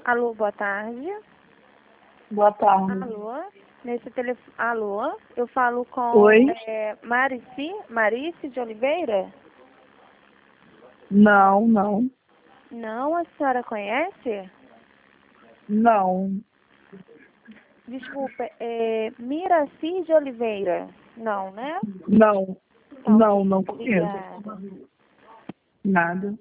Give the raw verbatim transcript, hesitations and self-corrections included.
Alô, boa tarde. Boa tarde. Alô, nesse telefone. Alô, eu falo com Oi? é, Marici, Marice de Oliveira? Não, não. Não, a senhora conhece? Não. Desculpa, é Miraci de Oliveira? Não, né? Não. Tá, Não, ok. não conheço. Obrigada. Nada.